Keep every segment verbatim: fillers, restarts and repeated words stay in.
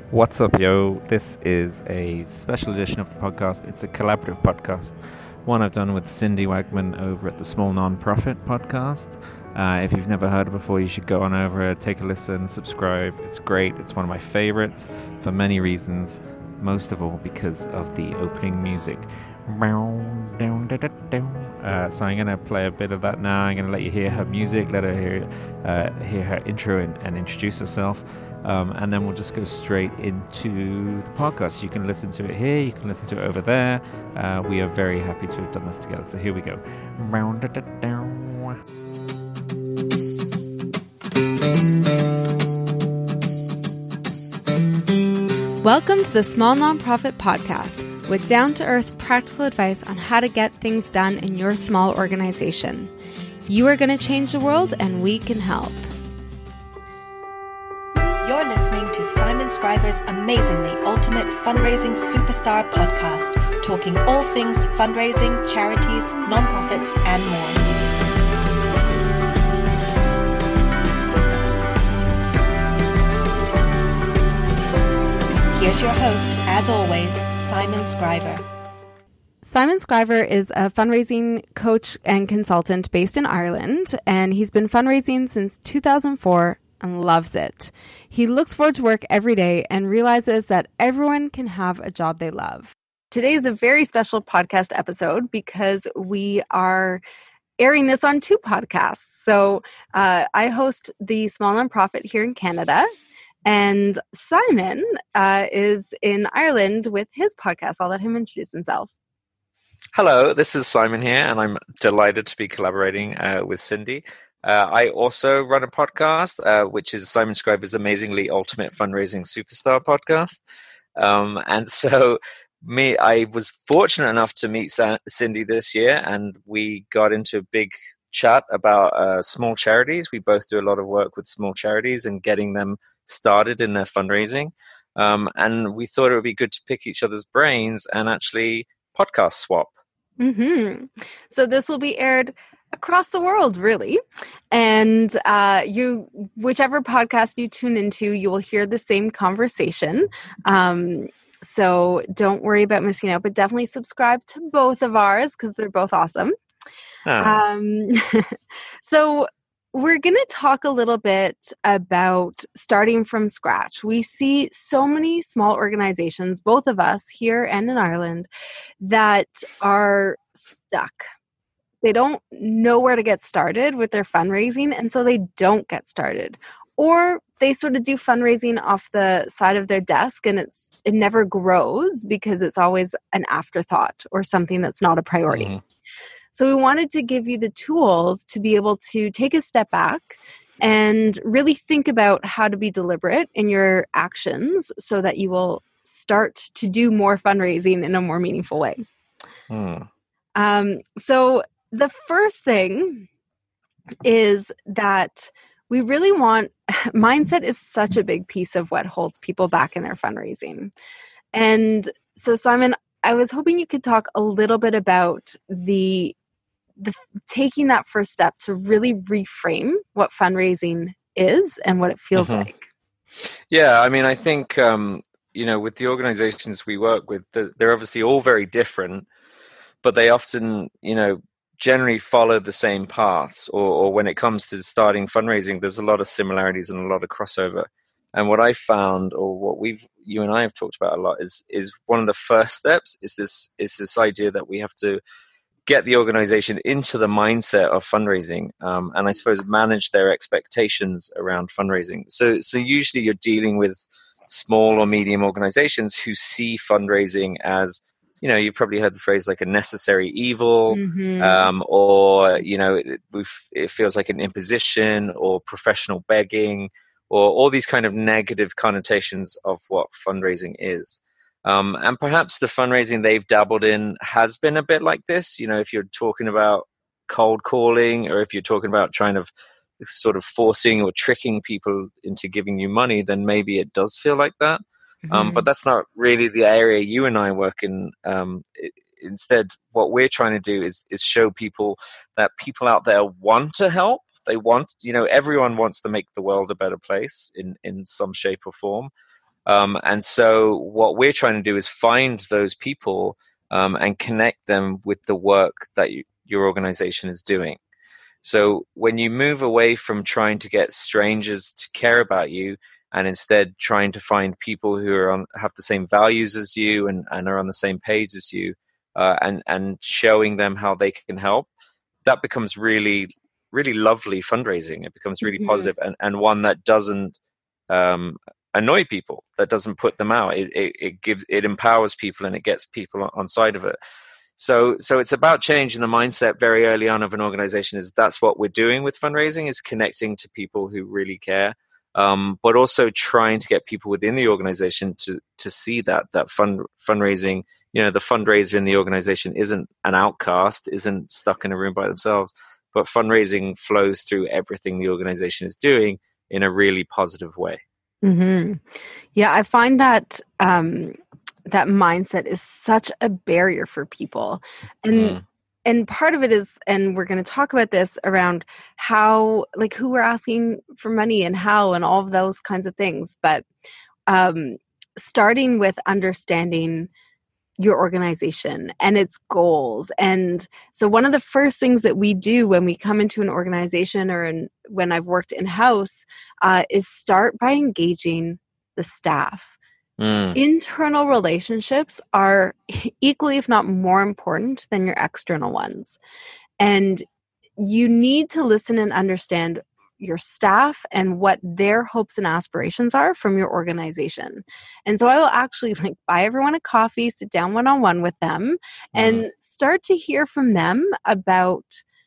What's up, yo? This is a special edition of the podcast. It's a collaborative podcast, one I've done with Cindy Wagman over at the Small Nonprofit podcast. Uh, if you've never heard it before, you should go on over, take a listen, subscribe. It's great. It's one of my favorites for many reasons, most of all because of the opening music. Uh, so I'm going to play a bit of that now. I'm going to let you hear her music, let her hear, uh, hear her intro and, and introduce herself. Um, and then we'll just go straight into the podcast. You can listen to it here, you can listen to it over there. Uh, we are very happy to have done this together. So here we go. Welcome to the Small Nonprofit Podcast, with down-to-earth practical advice on how to get things done in your small organization. You are going to change the world, and we can help. You're listening to Simon Scriver's amazingly ultimate fundraising superstar podcast, talking all things fundraising, charities, nonprofits, and more. Here's your host, as always, Simon Scriver. Simon Scriver is a fundraising coach and consultant based in Ireland, and he's been fundraising since two thousand four and loves it. He looks forward to work every day and realizes that everyone can have a job they love. Today is a very special podcast episode because we are airing this on two podcasts. So uh, I host the Small Nonprofit here in Canada, and Simon uh, is in Ireland with his podcast. I'll let him introduce himself. Hello, this is Simon here, and I'm delighted to be collaborating uh, with Cindy. Uh, I also run a podcast, uh, which is Simon Scriver's Amazingly Ultimate Fundraising Superstar podcast. Um, and so me, I was fortunate enough to meet Sa- Cindy this year, and we got into a big chat about uh, small charities. We both do a lot of work with small charities and getting them started in their fundraising. Um, and we thought it would be good to pick each other's brains and actually podcast swap. Mm-hmm. So this will be aired across the world, really. And uh, you, whichever podcast you tune into, you will hear the same conversation. Um, so don't worry about missing out, but definitely subscribe to both of ours because they're both awesome. Oh. Um, so we're going to talk a little bit about starting from scratch. We see so many small organizations, both of us here and in Ireland, that are stuck. They don't know where to get started with their fundraising, and so they don't get started. Or they sort of do fundraising off the side of their desk, and it's it never grows because it's always an afterthought or something that's not a priority. Mm-hmm. So we wanted to give you the tools to be able to take a step back and really think about how to be deliberate in your actions so that you will start to do more fundraising in a more meaningful way. Mm. Um, so the first thing is that we really want, mindset is such a big piece of what holds people back in their fundraising. And so, Simon, I was hoping you could talk a little bit about the, the taking that first step to really reframe what fundraising is and what it feels Mm-hmm. like. Yeah, I mean, I think, um, you know, with the organizations we work with, they're obviously all very different, but they often, you know, generally follow the same paths, or, or when it comes to starting fundraising, there's a lot of similarities and a lot of crossover. And what I found, or what we've, you and I have talked about a lot, is is one of the first steps is this is this idea that we have to get the organization into the mindset of fundraising, um, and I suppose manage their expectations around fundraising. So, so usually you're dealing with small or medium organizations who see fundraising as, you know, you probably heard the phrase like a necessary evil, Mm-hmm. um, or, you know, it, it feels like an imposition or professional begging, or all these kind of negative connotations of what fundraising is. Um, and perhaps the fundraising they've dabbled in has been a bit like this. You know, if you're talking about cold calling, or if you're talking about trying to sort of forcing or tricking people into giving you money, then maybe it does feel like that. Mm-hmm. Um, but that's not really the area you and I work in. Um, it, instead, what we're trying to do is is show people that people out there want to help. They want, you know, everyone wants to make the world a better place in, in some shape or form. Um, and so what we're trying to do is find those people um, and connect them with the work that you, your organization is doing. So when you move away from trying to get strangers to care about you and instead trying to find people who are on, have the same values as you and, and are on the same page as you, uh, and, and showing them how they can help, that becomes really, really lovely fundraising. It becomes really mm-hmm. positive and, and one that doesn't um, annoy people, that doesn't put them out. It, it, it gives, it empowers people and it gets people on, on side of it. So, so it's about changing the mindset very early on of an organization. Is that's what we're doing with fundraising, is connecting to people who really care, um, but also trying to get people within the organization to to see that that fund fundraising. You know, the fundraiser in the organization isn't an outcast, isn't stuck in a room by themselves, but fundraising flows through everything the organization is doing in a really positive way. Mm-hmm. Yeah, I find that. Um, that mindset is such a barrier for people. And mm. and part of it is, and we're going to talk about this around how, like who we're asking for money and how and all of those kinds of things. But um, starting with understanding your organization and its goals. And so one of the first things that we do when we come into an organization or in, when I've worked in-house uh, is start by engaging the staff. Mm. Internal relationships are equally, if not more important than your external ones. And you need to listen and understand your staff and what their hopes and aspirations are from your organization. And so I will actually like buy everyone a coffee, sit down one-on-one with them, and mm. start to hear from them about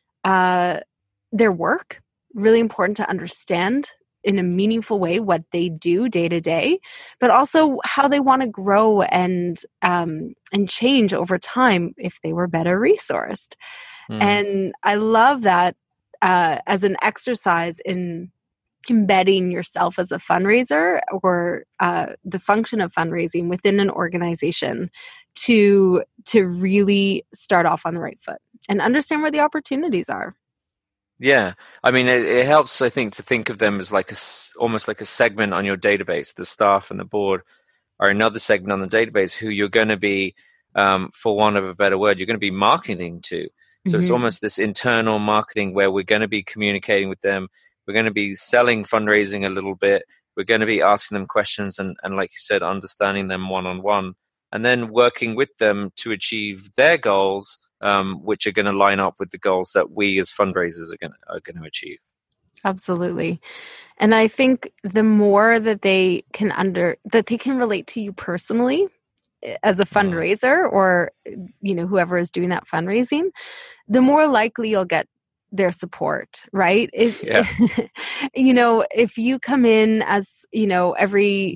uh, their work. Really important to understand in a meaningful way what they do day to day, but also how they want to grow and um, and change over time if they were better resourced. Mm. And I love that uh, as an exercise in embedding yourself as a fundraiser or uh, the function of fundraising within an organization to to really start off on the right foot and understand where the opportunities are. Yeah, I mean, it, it helps, I think, to think of them as like a, almost like a segment on your database. The staff and the board are another segment on the database who you're going to be, um, for want of a better word, you're going to be marketing to. So mm-hmm. it's almost this internal marketing where we're going to be communicating with them. We're going to be selling fundraising a little bit. We're going to be asking them questions and, and like you said, understanding them one-on-one, and then working with them to achieve their goals, Um, which are going to line up with the goals that we as fundraisers are going to, are going to achieve. Absolutely. And I think the more that they can under that they can relate to you personally as a fundraiser or, you know, whoever is doing that fundraising, the more likely you'll get their support, right? If, yeah. you know, if you come in as, you know, every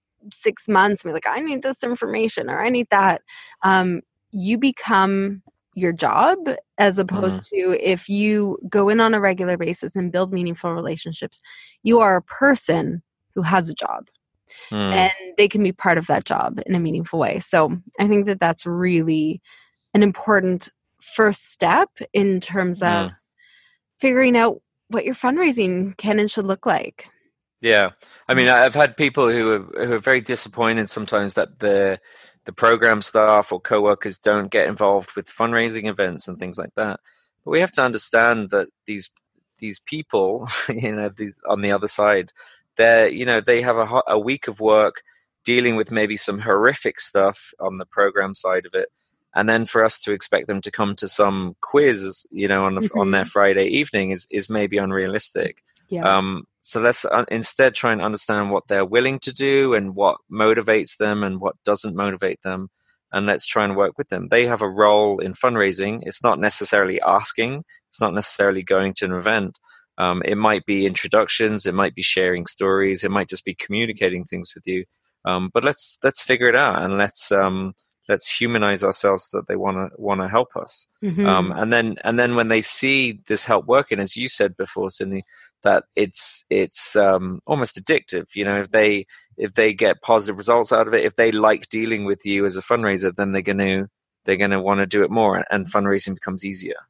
six months, and be like, I need this information or I need that, um, you become your job, as opposed mm. to if you go in on a regular basis and build meaningful relationships, you are a person who has a job mm. and they can be part of that job in a meaningful way. So I think that that's really an important first step in terms of mm. figuring out what your fundraising can and should look like. Yeah. I mean, I've had people who are, who are very disappointed sometimes that the the program staff or co-workers don't get involved with fundraising events and things like that. But we have to understand that these these people, you know, these on the other side, they're, you know, they have a, a week of work dealing with maybe some horrific stuff on the program side of it. And then for us to expect them to come to some quiz, you know, on the, mm-hmm. on their Friday evening is, is maybe unrealistic. Yeah. Um, so let's uh, instead try and understand what they're willing to do and what motivates them and what doesn't motivate them. And let's try and work with them. They have a role in fundraising. It's not necessarily asking. It's not necessarily going to an event. Um, it might be introductions. It might be sharing stories. It might just be communicating things with you. Um, but let's let's figure it out and let's um, let's humanize ourselves so that they want to want to help us. Mm-hmm. Um, and then and then when they see this help working, as you said before, Sydney, that it's it's um, almost addictive. You know, if they if they get positive results out of it, if they like dealing with you as a fundraiser, then they're going to they're going to want to do it more, and fundraising becomes easier.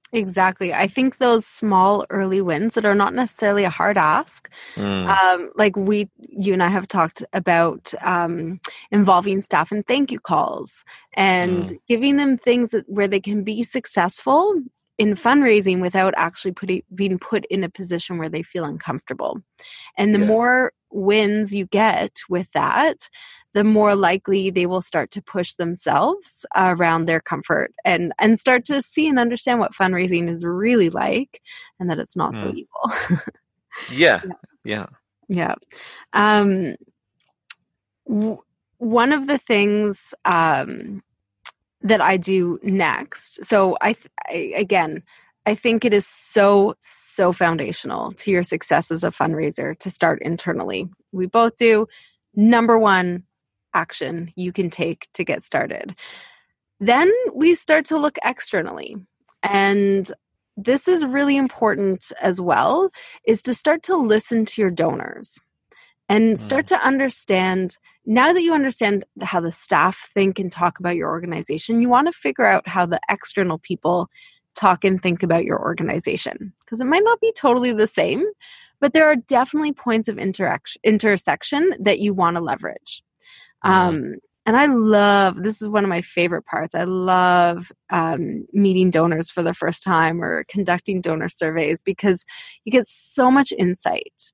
Exactly. I think those small early wins that are not necessarily a hard ask, Mm. um, like we, you and I have talked about um, involving staff in thank you calls and Mm. giving them things that, where they can be successful in fundraising without actually putting, being put in a position where they feel uncomfortable. And the Yes. more wins you get with that, the more likely they will start to push themselves around their comfort and, and start to see and understand what fundraising is really like and that it's not so Mm. evil. Yeah. Yeah. Yeah. Yeah. Um, w- one of the things um, that I do next, so I, th- I, again, I think it is so, so foundational to your success as a fundraiser to start internally. We both do. Number one, action you can take to get started. Then we start to look externally. And this is really important as well, is to start to listen to your donors and start Mm. to understand, now that you understand how the staff think and talk about your organization, you want to figure out how the external people talk and think about your organization. Because it might not be totally the same, but there are definitely points of interaction, intersection that you want to leverage. Mm. Um, and I love, this is one of my favorite parts. I love um, meeting donors for the first time or conducting donor surveys because you get so much insight.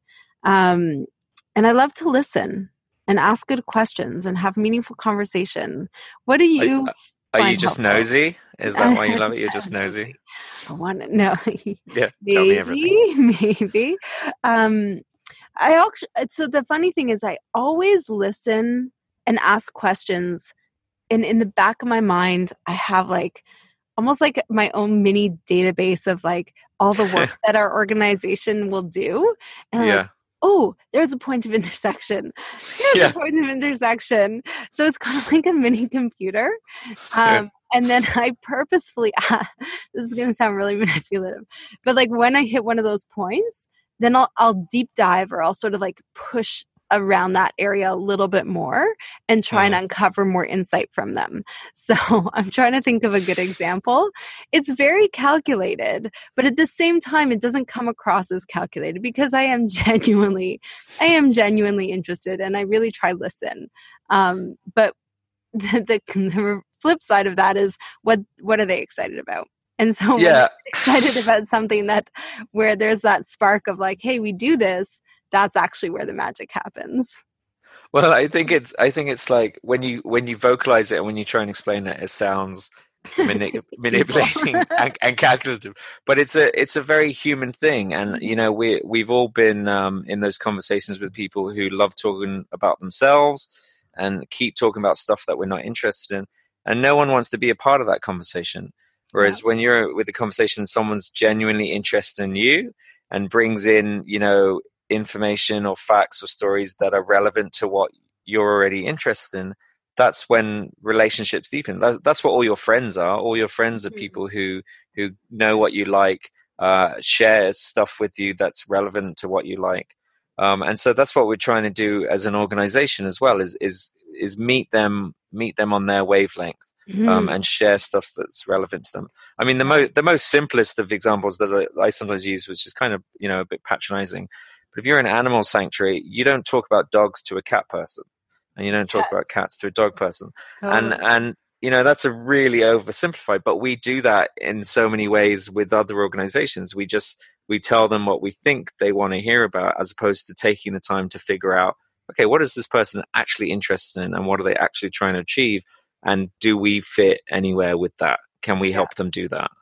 Um, and I love to listen and ask good questions and have meaningful conversation. What do you Are, are you find just helpful? nosy? Is that why you love it? You're just nosy? I want to know. Yeah. Tell me everything. Maybe, maybe. Um, I actually, so the funny thing is I always listen and ask questions. And in the back of my mind, I have like almost like my own mini database of like all the work that our organization will do. And I'm Yeah. like, oh, there's a point of intersection. There's Yeah. a point of intersection. So it's kind of like a mini computer. Um, and then I purposefully, this is going to sound really manipulative, but like when I hit one of those points, then I'll, I'll deep dive or I'll sort of like push around that area a little bit more and try Mm. and uncover more insight from them. So I'm trying to think of a good example. It's very calculated, but at the same time, it doesn't come across as calculated because I am genuinely, I am genuinely interested and I really try listen. Um, but the, the, the flip side of that is what, what are they excited about? And so when Yeah. they're excited about something that where there's that spark of like, hey, we do this, that's actually where the magic happens. Well, I think it's I think it's like when you when you vocalize it and when you try and explain it, it sounds mani- manipulating and, and calculative. But it's a it's a very human thing, and you know we we've all been um, in those conversations with people who love talking about themselves and keep talking about stuff that we're not interested in, and no one wants to be a part of that conversation. Whereas yeah. when you're with the conversation, someone's genuinely interested in you and brings in, you know, information or facts or stories that are relevant to what you're already interested in, that's when relationships deepen. That, that's what all your friends are. All your friends are mm-hmm. people who who know what you like, uh, share stuff with you that's relevant to what you like. Um, and so that's what we're trying to do as an organization as well, is is is meet them meet them on their wavelength. Mm-hmm. Um, and share stuff that's relevant to them. I mean, the most the most simplest of examples that I, I sometimes use, which is kind of, you know, a bit patronizing, but if you're in an animal sanctuary, you don't talk about dogs to a cat person, and you don't talk yes. about cats to a dog person, totally. and and you know that's a really oversimplified. But we do that in so many ways with other organizations. We just we tell them what we think they want to hear about, as opposed to taking the time to figure out, okay, what is this person actually interested in, and what are they actually trying to achieve. And do we fit anywhere with that? Can we help yeah. them do that?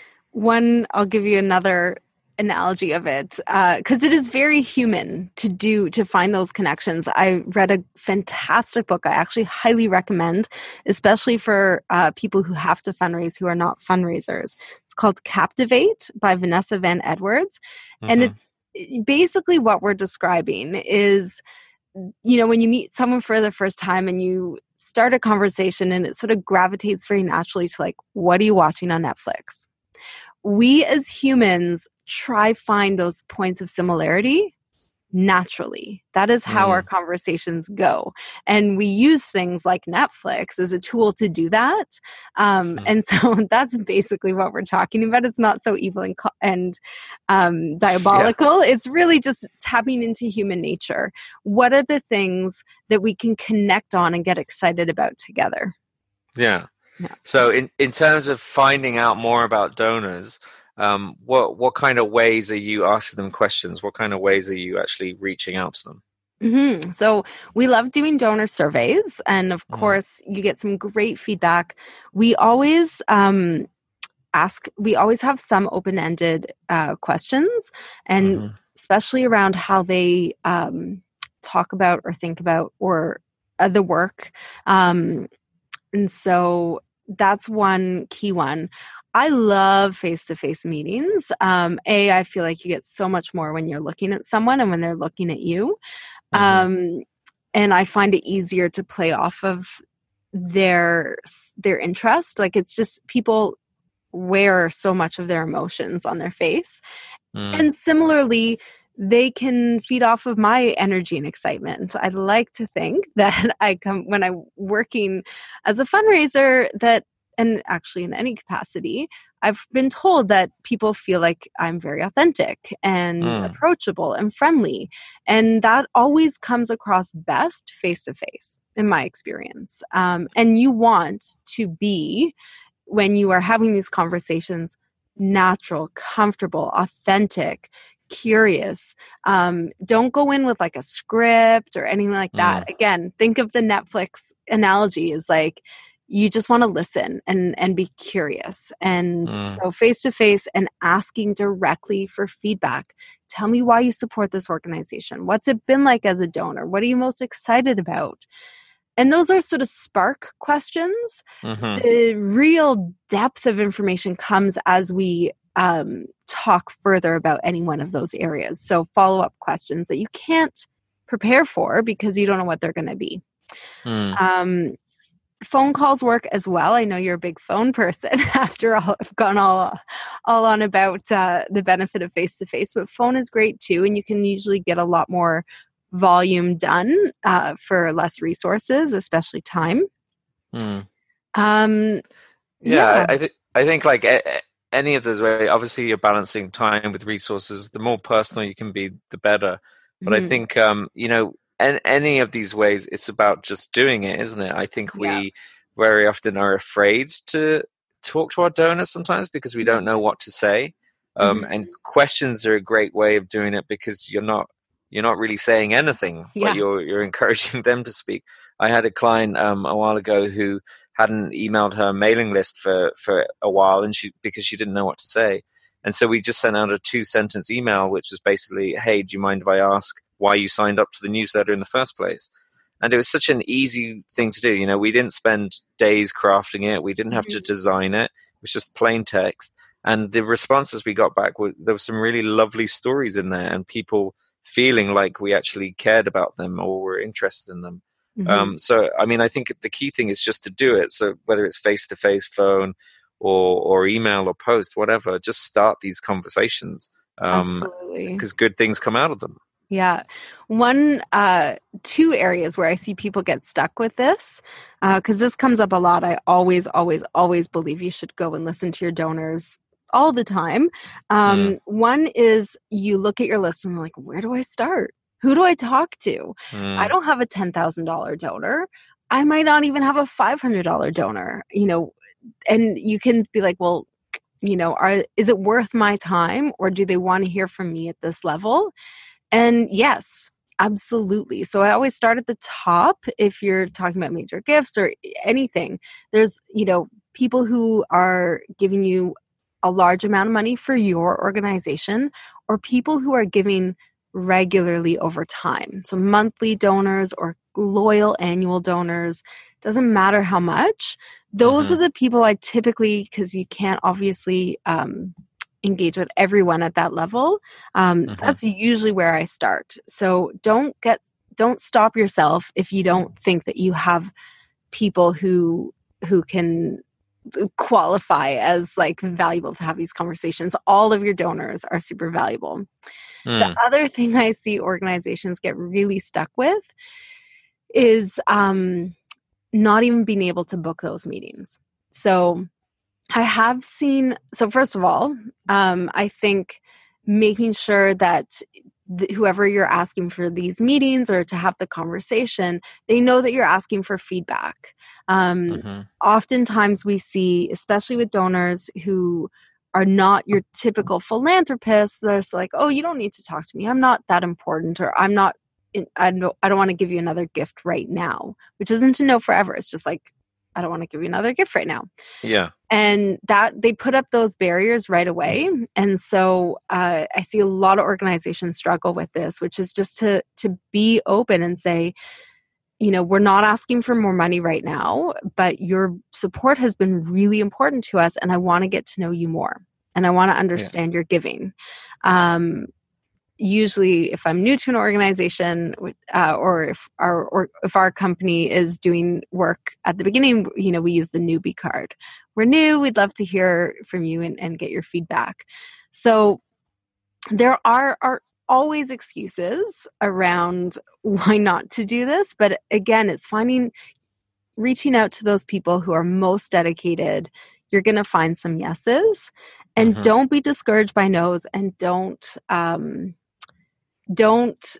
One, I'll give you another analogy of it, because uh, it is very human to do, to find those connections. I read a fantastic book I actually highly recommend, especially for uh, people who have to fundraise who are not fundraisers. It's called Captivate by Vanessa Van Edwards. Mm-hmm. And it's basically what we're describing is, you know, when you meet someone for the first time and you start a conversation and it sort of gravitates very naturally to like, what are you watching on Netflix? We as humans try find those points of similarity naturally. That is how Mm. our conversations go. And we use things like Netflix as a tool to do that. Um, Mm. and so that's basically what we're talking about. It's not so evil and, co- and um, diabolical. Yeah. It's really just tapping into human nature. What are the things that we can connect on and get excited about together? Yeah. Yeah. So in, in terms of finding out more about donors, Um, what what kind of ways are you asking them questions? What kind of ways are you actually reaching out to them? Mm-hmm. So we love doing donor surveys, and of Mm. course, you get some great feedback. We always um, ask. We always have some open-ended uh, questions, and Mm-hmm. especially around how they um, talk about or think about or uh, the work. Um, and so that's one key one. I love face-to-face meetings. Um, A, I feel like you get so much more when you're looking at someone and when they're looking at you. Mm-hmm. Um, and I find it easier to play off of their their interest. Like, it's just people wear so much of their emotions on their face. Mm. And similarly, they can feed off of my energy and excitement. I'd like to think that I come when I'm working as a fundraiser that, and actually in any capacity, I've been told that people feel like I'm very authentic and Mm. approachable and friendly. And that always comes across best face to face, in my experience. Um, and you want to be, when you are having these conversations, natural, comfortable, authentic, curious. Um, don't go in with like a script or anything like that. Mm. Again, think of the Netflix analogy is like, you just want to listen and, and be curious. And Mm. so face-to-face and asking directly for feedback. Tell me why you support this organization. What's it been like as a donor? What are you most excited about? And those are sort of spark questions. Mm-hmm. The real depth of information comes as we um, talk further about any one of those areas. So follow-up questions that you can't prepare for because you don't know what they're going to be. Mm. Um, phone calls work as well. I know you're a big phone person. After all, I've gone all all on about uh, the benefit of face-to-face, but phone is great too, and you can usually get a lot more volume done uh, for less resources, especially time. Mm. Um, Yeah, yeah. I, I think I think like a, a- any of those ways, obviously you're balancing time with resources. The more personal you can be, the better. But I Mhm. think um, you know, an, any of these ways, it's about just doing it, isn't it? I think Yeah. we very often are afraid to talk to our donors sometimes because we don't know what to say. Um, Mhm. and questions are a great way of doing it because you're not you're not really saying anything, Yeah. but you're you're encouraging them to speak. I had a client um, a while ago who hadn't emailed her mailing list for, for a while, and she because she didn't know what to say. And so we just sent out a two sentence email, which was basically, "Hey, do you mind if I ask why you signed up to the newsletter in the first place?" And it was such an easy thing to do. You know, we didn't spend days crafting it. We didn't have to Mhm. design it. It was just plain text. And the responses we got back were, there were some really lovely stories in there and people feeling like we actually cared about them or were interested in them. Mhm. Um, so, I mean, I think the key thing is just to do it. So whether it's face-to-face, phone, or or email or post, whatever, just start these conversations um, Absolutely. because good things come out of them. Yeah. One, uh, two areas where I see people get stuck with this, because this comes up a lot. I always, always, always believe you should go and listen to your donors all the time. Um, Mm. One is you look at your list and you're like, where do I start? Who do I talk to? I Mm. don't have a ten thousand dollars donor. I might not even have a five hundred dollars donor, you know, and you can be like, well, you know, are, is it worth my time, or do they want to hear from me at this level? And yes, absolutely. So I always start at the top if you're talking about major gifts or anything. There's, you know, people who are giving you a large amount of money for your organization, or people who are giving regularly over time. So monthly donors or loyal annual donors, doesn't matter how much. Those Mhm. are the people I typically, because you can't obviously um, engage with everyone at that level. Um, Mhm. That's usually where I start. So don't get, don't stop yourself if you don't think that you have people who who can qualify as like valuable to have these conversations. All of your donors are super valuable. Mm. The other thing I see organizations get really stuck with is um, not even being able to book those meetings. So I have seen, so first of all, um, I think making sure that th- whoever you're asking for these meetings or to have the conversation, they know that you're asking for feedback. Um, Mm-hmm. Oftentimes we see, especially with donors who are not your typical philanthropists, there's like, oh, you don't need to talk to me. I'm not that important, or I'm not, in, I don't, I don't want to give you another gift right now, which isn't a no forever. It's just like, I don't want to give you another gift right now. Yeah. And that they put up those barriers right away. And so uh, I see a lot of organizations struggle with this, which is just to to be open and say, you know, we're not asking for more money right now, but your support has been really important to us, and I want to get to know you more, and I want to understand yeah. your giving. Um, usually if I'm new to an organization uh, or if our or if our company is doing work at the beginning, you know, we use the newbie card. We're new. We'd love to hear from you and, and get your feedback. So there are, are always excuses around why not to do this. But again, it's finding, reaching out to those people who are most dedicated. You're going to find some yeses, and mm-hmm. don't be discouraged by no's, and don't, um, don't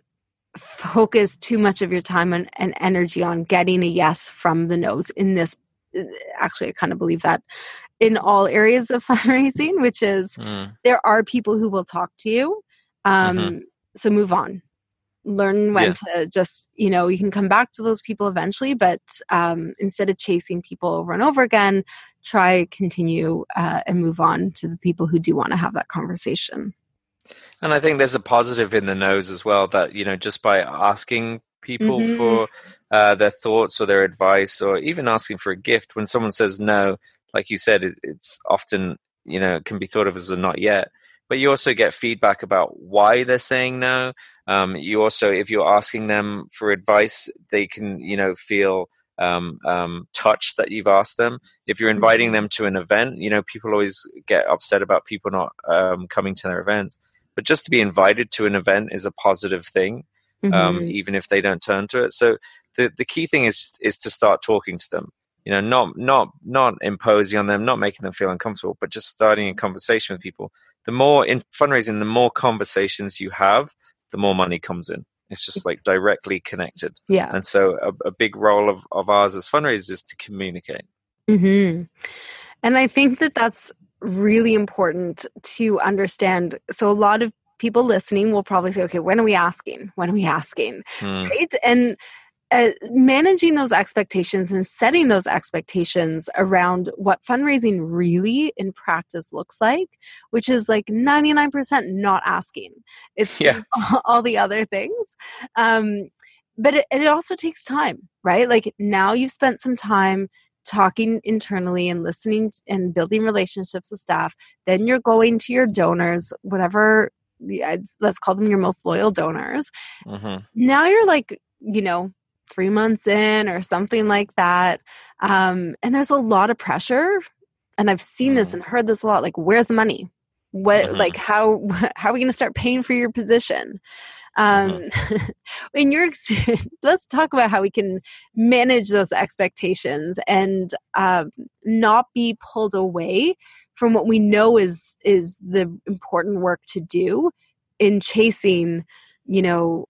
focus too much of your time and, and energy on getting a yes from the no's in this. Actually, I kind of believe that in all areas of fundraising, which is mm. there are people who will talk to you. Um, mm-hmm. So move on. Learn when yeah. to just, you know, you can come back to those people eventually, but um, instead of chasing people over and over again, try continue uh, and move on to the people who do want to have that conversation. And I think there's a positive in the no's as well, that, you know, just by asking people mm-hmm. for uh, their thoughts or their advice, or even asking for a gift, when someone says no, like you said, it, it's often, you know, can be thought of as a not yet. But you also get feedback about why they're saying no. Um, you also, if you're asking them for advice, they can, you know, feel um, um, touched that you've asked them. If you're inviting mm-hmm. them to an event, you know, people always get upset about people not um, coming to their events. But just to be invited to an event is a positive thing, mm-hmm. um, even if they don't turn to it. So the, the key thing is is to start talking to them. You know, not not not imposing on them, not making them feel uncomfortable, but just starting a conversation with people. The more in fundraising, the more conversations you have, the more money comes in. It's just like directly connected. Yeah. And so a, a big role of, of ours as fundraisers is to communicate. Mm-hmm. And I think that that's really important to understand. So a lot of people listening will probably say, okay, when are we asking? When are we asking? Mm. Right? And uh, managing those expectations and setting those expectations around what fundraising really in practice looks like, which is like ninety-nine percent not asking. It's yeah. all, all the other things. Um, but it, it also takes time, right? Like now you've spent some time talking internally and listening and building relationships with staff. Then you're going to your donors, whatever, let's call them your most loyal donors. Mm-hmm. Now you're like, you know, three months in or something like that. Um, and there's a lot of pressure. And I've seen mm. this and heard this a lot. Like, where's the money? What, mm-hmm. like, how, how are we going to start paying for your position? Um, mm-hmm. In your experience, let's talk about how we can manage those expectations and uh, not be pulled away from what we know is is the important work to do in chasing, you know,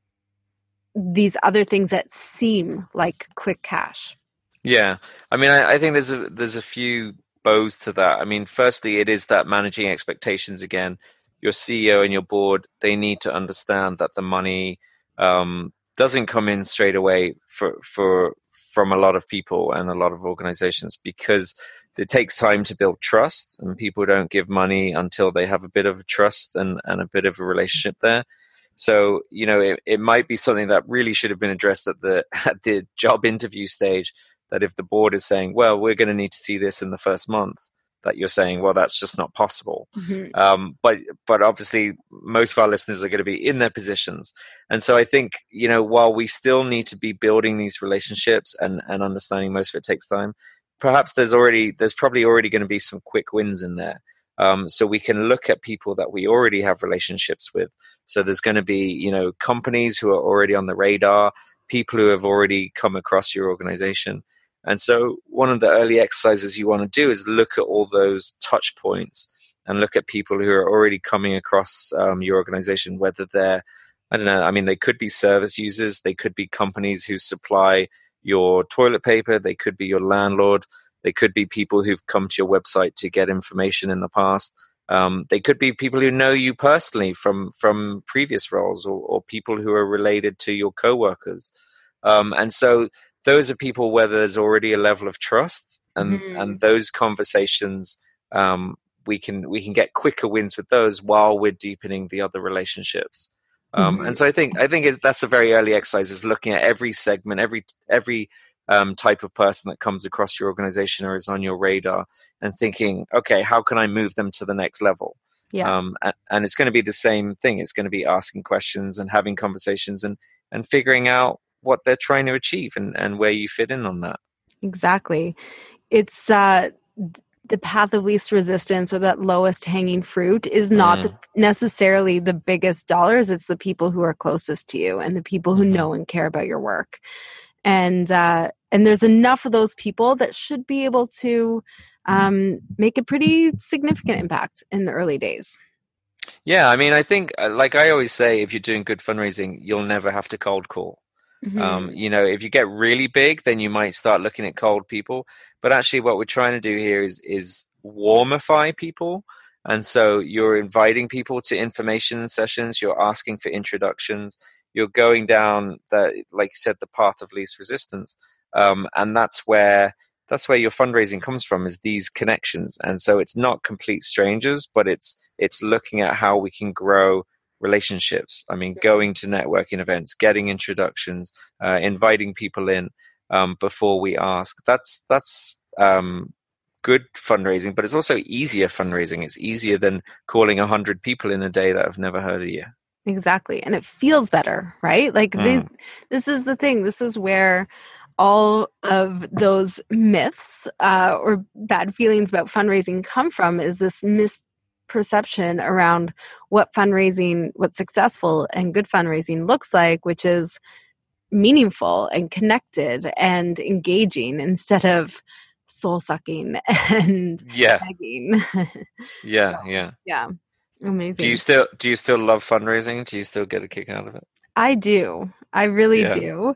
these other things that seem like quick cash. Yeah, I mean, I, I think there's a there's a few bows to that. I mean, firstly, it is that managing expectations again. Your C E O and your board, they need to understand that the money um, doesn't come in straight away for, for from a lot of people and a lot of organizations, because it takes time to build trust, and people don't give money until they have a bit of trust and, and a bit of a relationship there. So, you know, it, it might be something that really should have been addressed at the at the job interview stage, that if the board is saying, well, we're going to need to see this in the first month, that you're saying, well, that's just not possible. Mm-hmm. Um, but but obviously, most of our listeners are going to be in their positions. And so I think, you know, while we still need to be building these relationships and, and understanding most of it takes time, perhaps there's already there's probably already going to be some quick wins in there. Um, so we can look at people that we already have relationships with. So there's going to be, you know, companies who are already on the radar, people who have already come across your organization. And so one of the early exercises you want to do is look at all those touch points and look at people who are already coming across um, your organization, whether they're, I don't know, I mean, they could be service users, they could be companies who supply your toilet paper, they could be your landlord, they could be people who've come to your website to get information in the past. Um, they could be people who know you personally from from previous roles, or, or people who are related to your coworkers. Um, and so those are people where there's already a level of trust, and, mm-hmm. and those conversations, um, we can we can get quicker wins with those while we're deepening the other relationships. Um, mm-hmm. And so I think I think it, that's a very early exercise, is looking at every segment, every every Um, type of person that comes across your organization or is on your radar, and thinking, okay, how can I move them to the next level? Yeah. Um, and, and it's going to be the same thing. It's going to be asking questions and having conversations, and, and figuring out what they're trying to achieve, and, and where you fit in on that. Exactly. It's uh, the path of least resistance, or that lowest hanging fruit, is not mm. the, necessarily the biggest dollars. It's the people who are closest to you, and the people who mm-hmm. know and care about your work. And uh, and there's enough of those people that should be able to um, make a pretty significant impact in the early days. Yeah, I mean, I think, like I always say, if you're doing good fundraising, you'll never have to cold call. Mm-hmm. Um, you know, if you get really big, then you might start looking at cold people. But actually, what we're trying to do here is is warmify people. And so you're inviting people to information sessions. You're asking for introductions. You're going down the, like you said, the path of least resistance, um, and that's where that's where your fundraising comes from, is these connections. And so it's not complete strangers, but it's it's looking at how we can grow relationships. I mean, going to networking events, getting introductions, uh, inviting people in um, before we ask. That's that's um, good fundraising, but it's also easier fundraising. It's easier than calling a hundred people in a day that have never heard of you. Exactly. And it feels better, right? Like mm. this, this is the thing. This is where all of those myths uh, or bad feelings about fundraising come from, is this misperception around what fundraising, what successful and good fundraising looks like, which is meaningful and connected and engaging, instead of soul sucking and yeah. begging. yeah, so, yeah. Yeah. Amazing. Do you still do you still love fundraising? Do you still get a kick out of it? I do. I really yeah. do.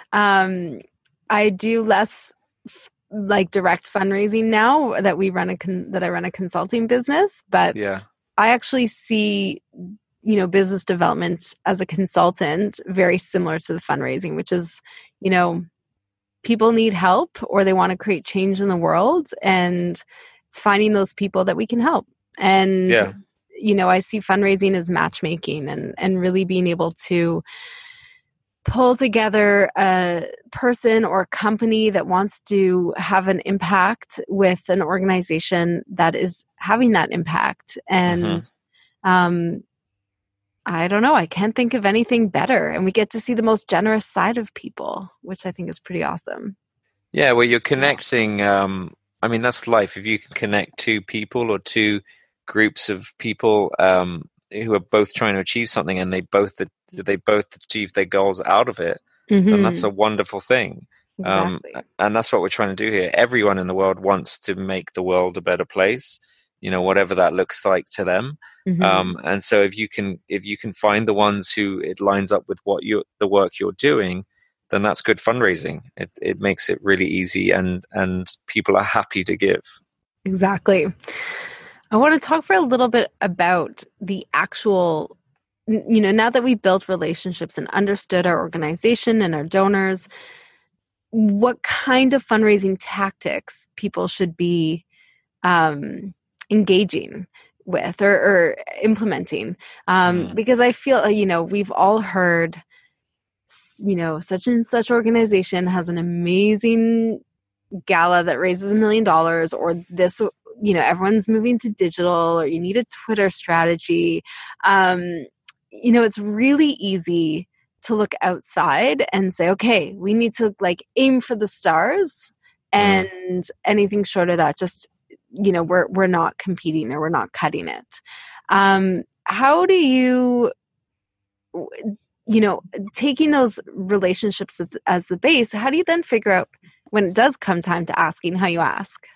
Um, I do less f- like direct fundraising now that we run a con- that I run a consulting business, but yeah. I actually see, you know, business development as a consultant very similar to the fundraising, which is, you know, people need help, or they want to create change in the world, and it's finding those people that we can help. And yeah. you know, I see fundraising as matchmaking, and, and really being able to pull together a person or company that wants to have an impact with an organization that is having that impact. And mm-hmm. um, I don't know, I can't think of anything better. And we get to see the most generous side of people, which I think is pretty awesome. Yeah, well, you're connecting. Um, I mean, that's life. If you can connect two people or two groups of people um, who are both trying to achieve something, and they both they both achieve their goals out of it, mm-hmm. then that's a wonderful thing. Exactly. Um, and that's what we're trying to do here. Everyone in the world wants to make the world a better place, you know, whatever that looks like to them. Mm-hmm. Um, and so if you can if you can find the ones who it lines up with what you the work you're doing, then that's good fundraising. It it makes it really easy, and and people are happy to give. Exactly. I want to talk for a little bit about the actual, you know, now that we've built relationships and understood our organization and our donors, what kind of fundraising tactics people should be um, engaging with or, or implementing. Um, mm. Because I feel, you know, we've all heard, you know, such and such organization has an amazing gala that raises a million dollars, or this, you know, everyone's moving to digital, or you need a Twitter strategy. Um, you know, it's really easy to look outside and say, okay, we need to like aim for the stars, and mm. anything short of that just you know, we're we're not competing or we're not cutting it. Um, how do you, you know, taking those relationships as the base, how do you then figure out when it does come time to asking how you ask?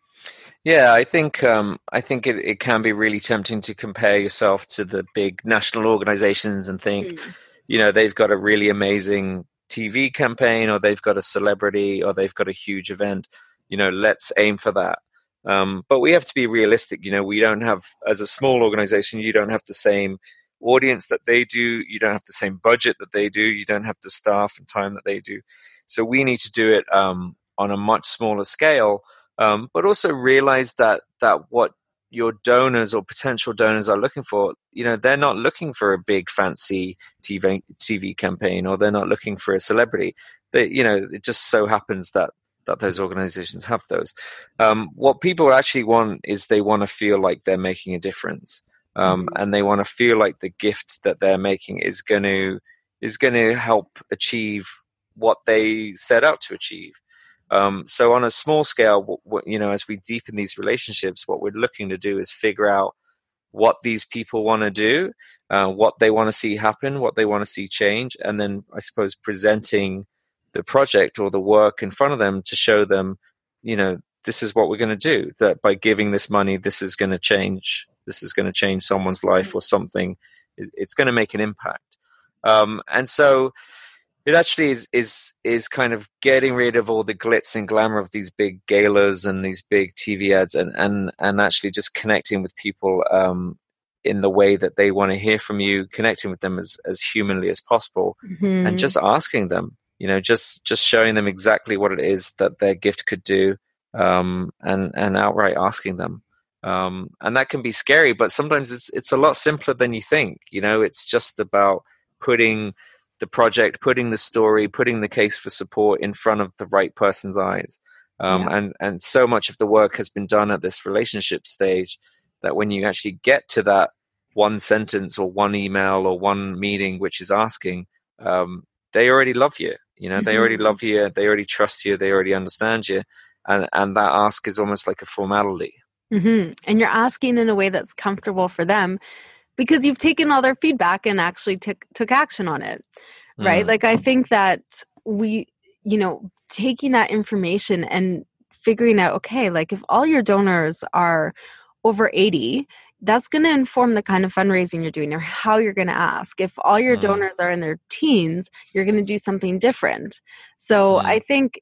Yeah, I think um, I think it, it can be really tempting to compare yourself to the big national organizations and think, mm. you know, they've got a really amazing T V campaign, or they've got a celebrity, or they've got a huge event. You know, let's aim for that. Um, but we have to be realistic. You know, we don't have, as a small organization, you don't have the same audience that they do. You don't have the same budget that they do. You don't have the staff and time that they do. So we need to do it um, on a much smaller scale. Um, but also realize that that what your donors or potential donors are looking for, you know, they're not looking for a big fancy T V T V campaign, or they're not looking for a celebrity. They, you know, it just so happens that that those organizations have those. Um, what people actually want is they want to feel like they're making a difference, um, mm-hmm. and they want to feel like the gift that they're making is going to is going to help achieve what they set out to achieve. Um, so on a small scale, what, what, you know, as we deepen these relationships, what we're looking to do is figure out what these people want to do, uh, what they want to see happen, what they want to see change, and then I suppose presenting the project or the work in front of them to show them, you know, this is what we're going to do, that by giving this money, this is going to change, this is going to change someone's life or something. It, it's going to make an impact. Um, and so it actually is, is is kind of getting rid of all the glitz and glamour of these big galas and these big T V ads, and and, and actually just connecting with people um, in the way that they want to hear from you, connecting with them as, as humanly as possible, mm-hmm. and just asking them, you know, just just showing them exactly what it is that their gift could do, um, and and outright asking them. Um, and that can be scary, but sometimes it's it's a lot simpler than you think. You know, it's just about putting the project, putting the story, putting the case for support in front of the right person's eyes. Um, yeah. and, and so much of the work has been done at this relationship stage that when you actually get to that one sentence or one email or one meeting, which is asking, um, they already love you. You know, mm-hmm. they already love you. They already trust you. They already understand you. And, and that ask is almost like a formality. Mm-hmm. And you're asking in a way that's comfortable for them, because you've taken all their feedback and actually took took action on it, right? Mm. Like, I think that we, you know, taking that information and figuring out, okay, like if all your donors are over eighty, that's going to inform the kind of fundraising you're doing or how you're going to ask. If all your mm. donors are in their teens, you're going to do something different. So mm. I think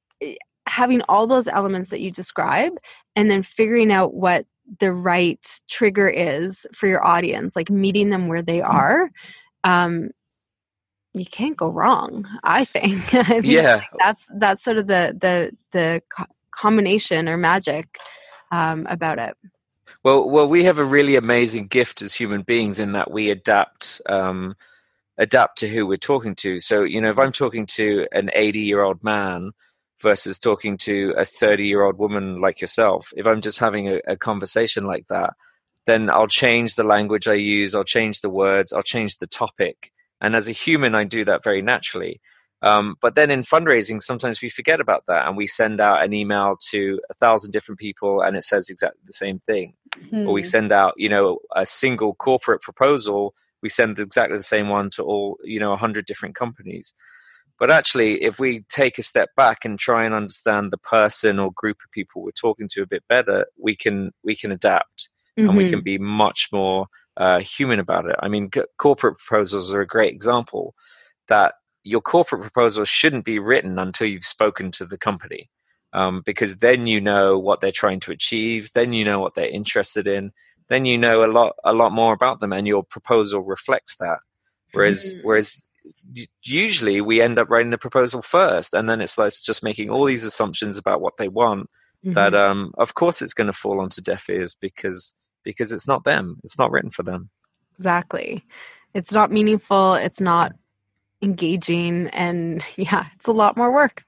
having all those elements that you describe and then figuring out what the right trigger is for your audience, like meeting them where they are, um, you can't go wrong. I think. I think yeah, that's that's sort of the the the co- combination or magic um, about it. Well, well, we have a really amazing gift as human beings in that we adapt um, adapt to who we're talking to. So, you know, if I'm talking to an eighty-year-old man versus talking to a thirty-year-old woman like yourself, if I'm just having a, a conversation like that, then I'll change the language I use, I'll change the words, I'll change the topic. And as a human, I do that very naturally. Um, but then in fundraising, sometimes we forget about that and we send out an email to a thousand different people and it says exactly the same thing. Mm-hmm. Or we send out, you know, a single corporate proposal, we send exactly the same one to all, you know, a hundred different companies. But actually, if we take a step back and try and understand the person or group of people we're talking to a bit better, we can we can adapt mm-hmm. and we can be much more uh, human about it. I mean, c- corporate proposals are a great example that your corporate proposal shouldn't be written until you've spoken to the company, um, because then you know what they're trying to achieve, then you know what they're interested in, then you know a lot a lot more about them, and your proposal reflects that. Whereas mm-hmm. whereas usually we end up writing the proposal first, and then it's like just making all these assumptions about what they want mm-hmm. that um of course it's going to fall onto deaf ears because because it's not them, it's not written for them. Exactly. It's not meaningful, it's not engaging, and yeah, it's a lot more work.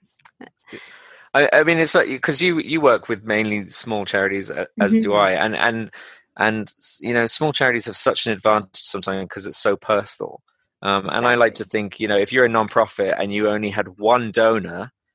I, I mean, it's because you you work with mainly small charities, as mm-hmm. do I, and and and you know, small charities have such an advantage sometimes because it's so personal. Um, and exactly. I like to think, you know, if you're a nonprofit and you only had one donor,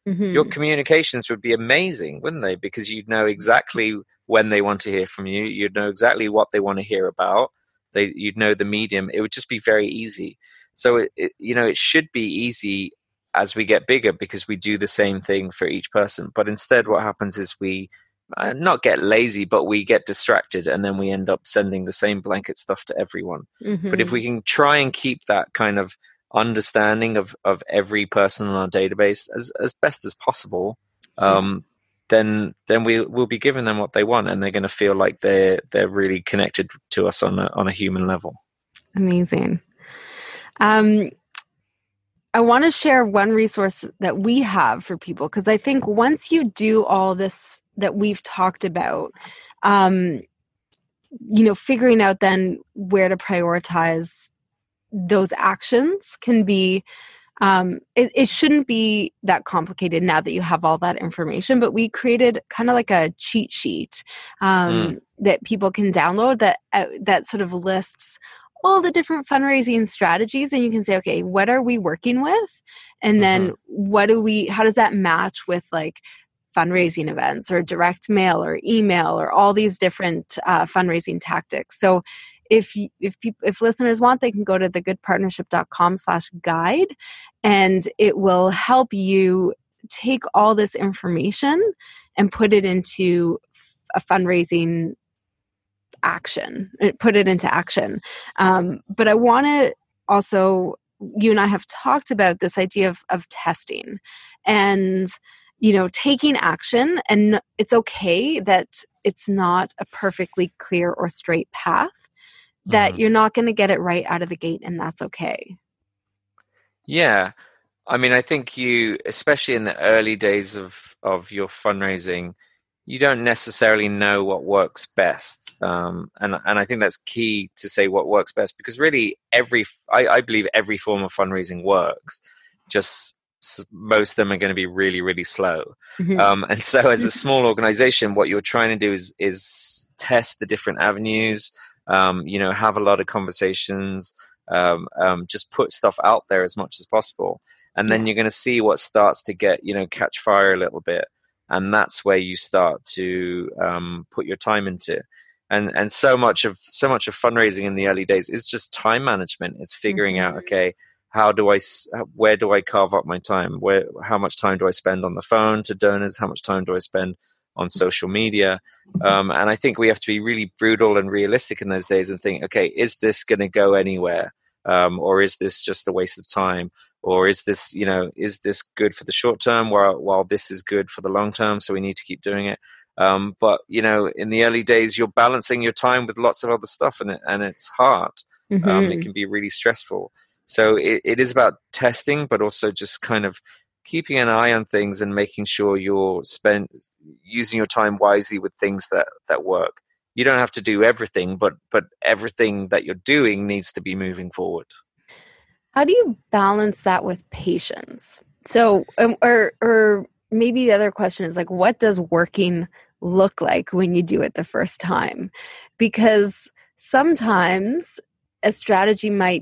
Mm-hmm. your communications would be amazing, wouldn't they? Because you'd know exactly when they want to hear from you. You'd know exactly what they want to hear about. They, you'd know the medium. It would just be very easy. So, it, it, you know, it should be easy as we get bigger because we do the same thing for each person. But instead, what happens is we uh, not get lazy, but we get distracted, and then we end up sending the same blanket stuff to everyone. Mm-hmm. But if we can try and keep that kind of understanding of, of every person in our database as, as best as possible, um, yeah. then then we will be giving them what they want, and they're going to feel like they're they're really connected to us on a on a human level. Amazing. Um, I want to share one resource that we have for people, because I think once you do all this that we've talked about, um, you know, figuring out then where to prioritize those actions can be, um, it, it shouldn't be that complicated now that you have all that information, but we created kind of like a cheat sheet um, mm. that people can download that, uh, that sort of lists all the different fundraising strategies, and you can say, okay, what are we working with? And then mm-hmm. what do we, how does that match with like fundraising events or direct mail or email or all these different uh, fundraising tactics? So if if people, if listeners want, they can go to thegoodpartnership.com slash guide, and it will help you take all this information and put it into a fundraising action, put it into action. Um, but I want to also, you and I have talked about this idea of, of testing and, you know, taking action, and it's okay that it's not a perfectly clear or straight path, that mm-hmm. you're not going to get it right out of the gate, and that's okay. Yeah. I mean, I think you, especially in the early days of, of your fundraising, you don't necessarily know what works best. Um, and, and I think that's key to say what works best, because really every, I, I believe every form of fundraising works, just most of them are going to be really, really slow. Mm-hmm. Um, and so as a small organization, what you're trying to do is, is test the different avenues, um, you know, have a lot of conversations, um, um, just put stuff out there as much as possible. And then yeah. you're going to see what starts to get, you know, catch fire a little bit. And that's where you start to um, put your time into, and and so much of so much of fundraising in the early days is just time management. It's figuring mm-hmm. out, okay, how do I, where do I carve up my time? Where, how much time do I spend on the phone to donors? How much time do I spend on social media? Um, and I think we have to be really brutal and realistic in those days and think, okay, is this going to go anywhere, um, or is this just a waste of time? Or is this, you know, is this good for the short term while while this is good for the long term? So we need to keep doing it. Um, but, you know, in the early days, you're balancing your time with lots of other stuff, and it, and it's hard. Mm-hmm. Um, it can be really stressful. So it, it is about testing, but also just kind of keeping an eye on things and making sure you're spend using your time wisely with things that, that work. You don't have to do everything, but but everything that you're doing needs to be moving forward. How do you balance that with patience? So, um, or or maybe the other question is like, what does working look like when you do it the first time? Because sometimes a strategy might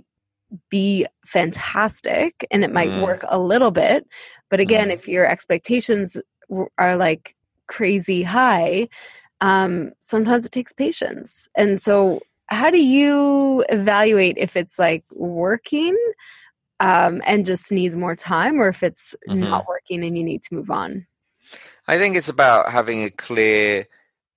be fantastic and it might mm. work a little bit, but again, mm. if your expectations are like crazy high, um, sometimes it takes patience. And so, how do you evaluate if it's like working um, and just needs more time, or if it's mm-hmm. not working and you need to move on? I think it's about having a clear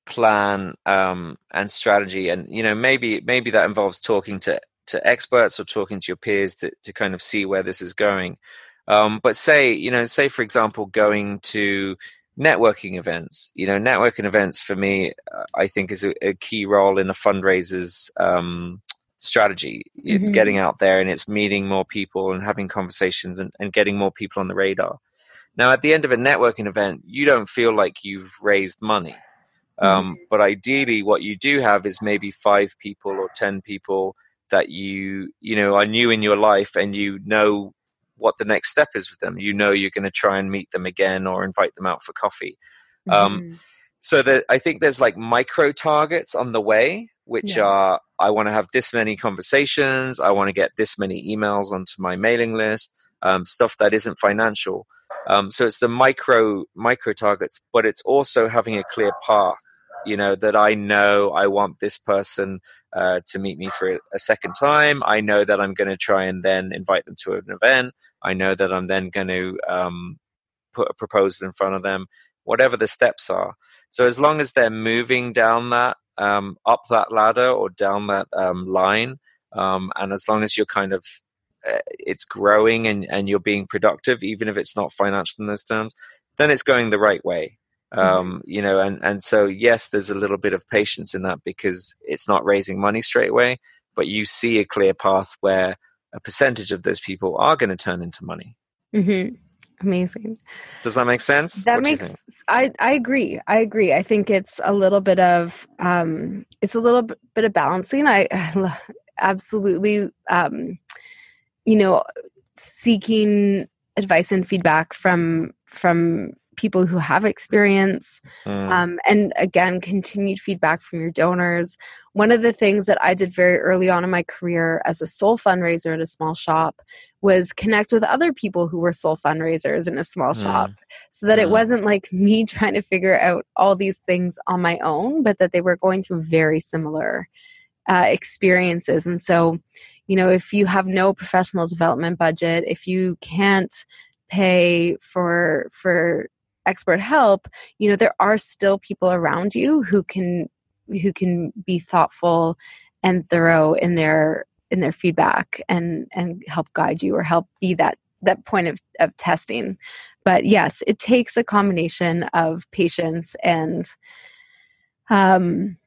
plan um, and strategy, and you know, maybe maybe that involves talking to to experts or talking to your peers to to kind of see where this is going. Um, but say you know, say for example, going to networking events, you know, networking events for me, uh, I think is a, a key role in a fundraiser's um, strategy. It's mm-hmm. getting out there and it's meeting more people and having conversations and, and getting more people on the radar. Now, at the end of a networking event, you don't feel like you've raised money. Um, mm-hmm. But ideally, what you do have is maybe five people or ten people that you, you know, are new in your life, and you know what the next step is with them. You know you're going to try and meet them again or invite them out for coffee. Mm-hmm. Um, so that I think there's like micro targets on the way, which yeah. are, I want to have this many conversations. I want to get this many emails onto my mailing list. um, stuff that isn't financial. Um, so it's the micro micro targets, but it's also having a clear path. You know, that I know I want this person uh, to meet me for a second time. I know that I'm going to try and then invite them to an event. I know that I'm then going to um, put a proposal in front of them, whatever the steps are. So as long as they're moving down that, um, up that ladder or down that um, line, um, and as long as you're kind of, uh, it's growing and, and you're being productive, even if it's not financial in those terms, then it's going the right way. Um, mm-hmm. You know, and, and so, yes, there's a little bit of patience in that because it's not raising money straight away, but you see a clear path where a percentage of those people are going to turn into money. Mm-hmm. Amazing. Does that make sense? That makes, I, I agree. I agree. I think it's a little bit of, um, it's a little bit of balancing. I, I absolutely, um, you know, seeking advice and feedback from, from people who have experience, mm. um, and again, continued feedback from your donors. One of the things that I did very early on in my career as a sole fundraiser at a small shop was connect with other people who were sole fundraisers in a small mm. shop, so that mm. it wasn't like me trying to figure out all these things on my own, but that they were going through very similar uh, experiences. And so, you know, if you have no professional development budget, if you can't pay for for expert help, you know, there are still people around you who can who can be thoughtful and thorough in their in their feedback and and help guide you or help be that that point of, of testing. But yes, it takes a combination of patience and um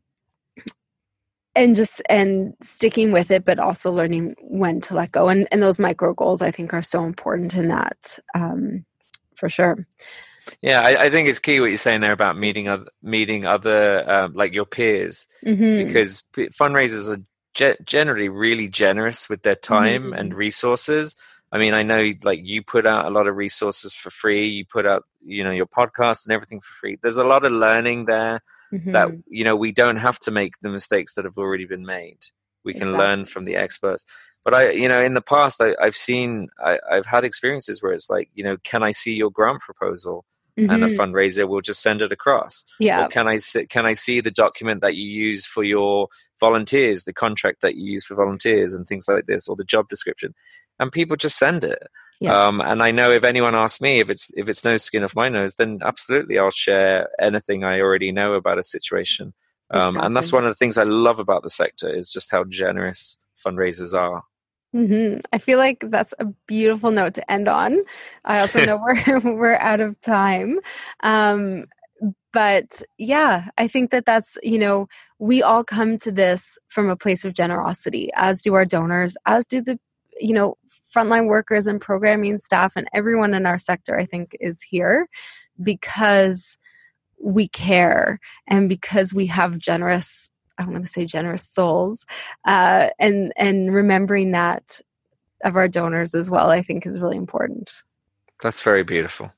and just and sticking with it, but also learning when to let go. And and those micro goals I think are so important in that, um, for sure. Yeah, I, I think it's key what you're saying there about meeting other, meeting other um, like your peers, mm-hmm. because p- fundraisers are ge- generally really generous with their time mm-hmm. and resources. I mean, I know like you put out a lot of resources for free. You put out, you know, your podcast and everything for free. There's a lot of learning there mm-hmm. that, you know, we don't have to make the mistakes that have already been made. We can exactly. learn from the experts. But I, you know, in the past, I, I've seen, I, I've had experiences where it's like, you know, can I see your grant proposal? Mm-hmm. And a fundraiser will just send it across. Yeah. Or can I see, can I see the document that you use for your volunteers, the contract that you use for volunteers, and things like this, or the job description? And people just send it. Yeah. Um, and I know if anyone asks me if it's if it's no skin off my nose, then absolutely I'll share anything I already know about a situation. Um, exactly. And that's one of the things I love about the sector is just how generous fundraisers are. Mm-hmm. I feel like that's a beautiful note to end on. I also know we're we're out of time, um, but yeah, I think that that's, you know, we all come to this from a place of generosity, as do our donors, as do the, you know, frontline workers and programming staff, and everyone in our sector. I think is here because we care and because we have generous. I want to say generous souls, uh, and and remembering that of our donors as well, I think is really important. That's very beautiful.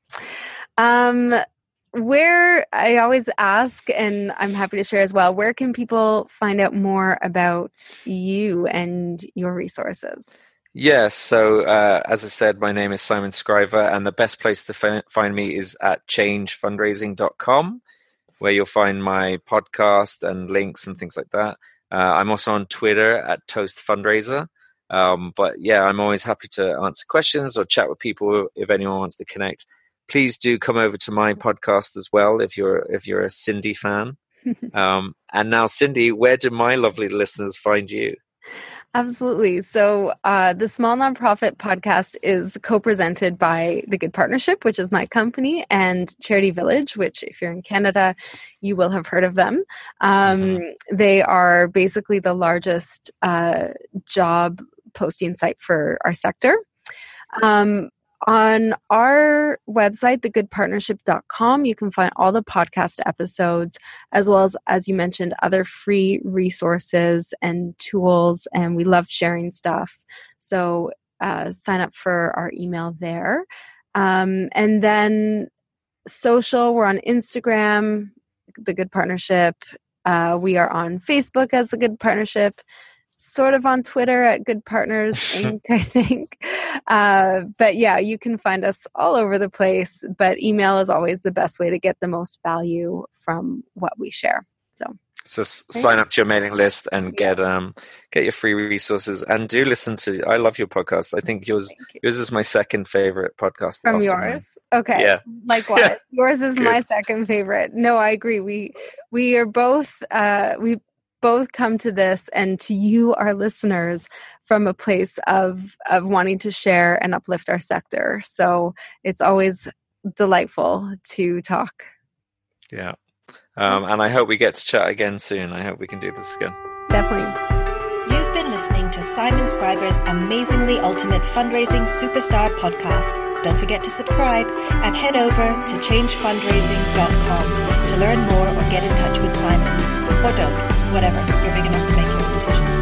Um, where I always ask, and I'm happy to share as well, where can people find out more about you and your resources? Yes, so uh, as I said, my name is Simon Scriver, and the best place to fi- find me is at change fundraising dot com. Where you'll find my podcast and links and things like that. Uh, I'm also on Twitter at Toast Fundraiser. Um, but yeah, I'm always happy to answer questions or chat with people if anyone wants to connect. Please do come over to my podcast as well if you're if you're a Cindy fan. um, and now, Cindy, where do my lovely listeners find you? Absolutely. So uh, the Small Nonprofit podcast is co-presented by The Good Partnership, which is my company, and Charity Village, which if you're in Canada, you will have heard of them. Um, mm-hmm. They are basically the largest uh, job posting site for our sector. Um, On our website, the good partnership dot com, you can find all the podcast episodes, as well as, as you mentioned, other free resources and tools, and we love sharing stuff. So uh, sign up for our email there. Um, and then social, we're on Instagram, The Good Partnership. Uh, we are on Facebook as The Good Partnership. sort of on Twitter at Good Partners Incorporated, I think. Uh, but yeah, you can find us all over the place. But email is always the best way to get the most value from what we share. So. So s- sign up to your mailing list and get Yes. um get your free resources, and do listen to. I love your podcast. I think yours Thank you. yours is my second favorite podcast From after yours? Okay. Yeah. Likewise. Yeah. Yours is Good. my second favorite. No, I agree. We we are both uh we both come to this and to you, our listeners, from a place of of wanting to share and uplift our sector. So it's always delightful to talk. mine. Yeah. Um, and I hope we get to chat again soon. I hope we can do this again. Definitely. You've been listening to Simon Scriver's Amazingly Ultimate Fundraising Superstar podcast. Don't forget to subscribe and head over to change fundraising dot com to learn more or get in touch with Simon. Or don't, whatever. You're big enough to make your own decisions.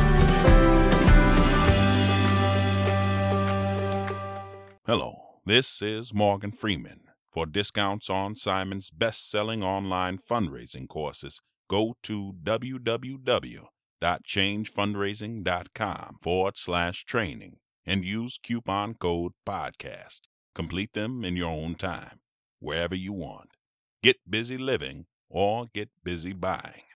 Hello, this is Morgan Freeman. For discounts on Simon's best-selling online fundraising courses, go to www.changefundraising.com forward slash training and use coupon code podcast. Complete them in your own time, wherever you want. Get busy living or get busy buying.